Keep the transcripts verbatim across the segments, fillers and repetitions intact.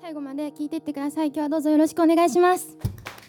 最後まで聞いてってください。今日はどうぞよろしくお願いします。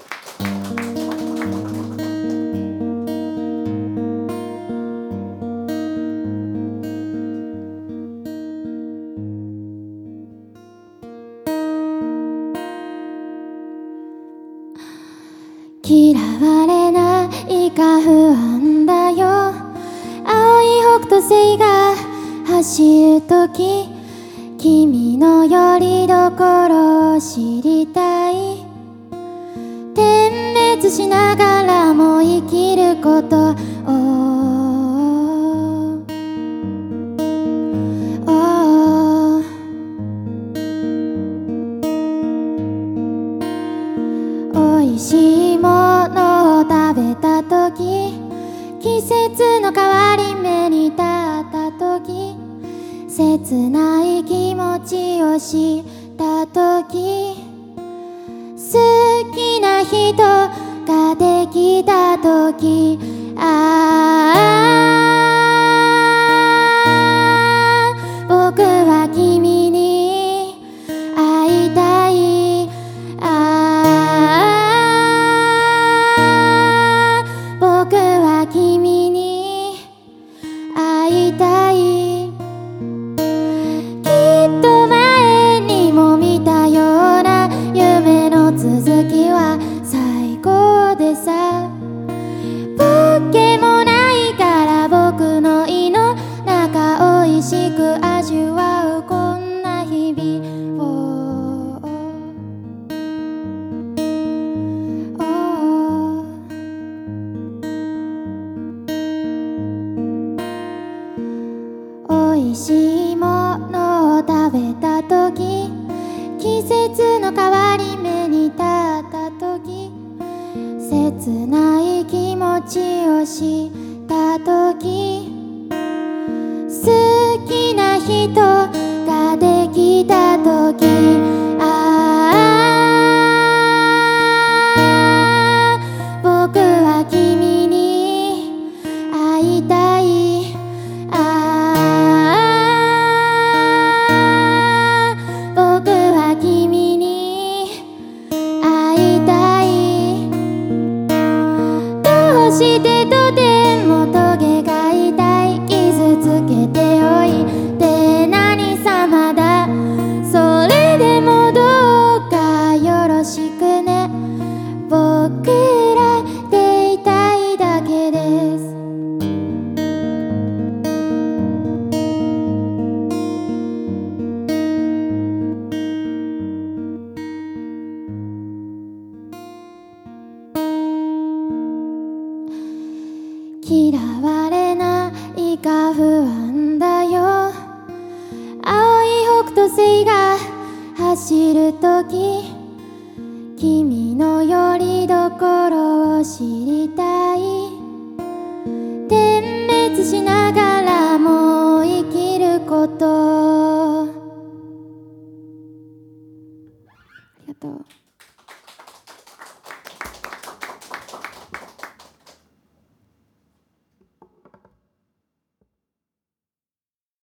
嫌われないか不安だよ。青い北斗星が走るとき、君の拠り所を知りたい。点滅しながらも生きることを美味しいものを食べたとき、季節の変わり目に立ったとき、切ない気持ちを知ったとき、好きな人ができたとき、ああ僕は君に会いたい。ああ僕は君に会いたい。きっと前にも見たような夢の続きは最高でさ。ポケもないから僕の胃の中おいしく味わうこんな日々を、おいしいものを食べたとき、季節の変わり目に立ったとき、切ない気持ちを知ったとき、好きな人ができたとき、ああ僕は君に会いたい。ああ僕は君に会いたい。どうしてとてもトゲが痛い、傷つけておいて何様だ。それでもどうかよろしくね。僕らでいたいだけです。嫌われないか不安だよ。青い北斗星が走るとき、君の拠り所を知りたい。点滅しながらも生きること。ありがとう。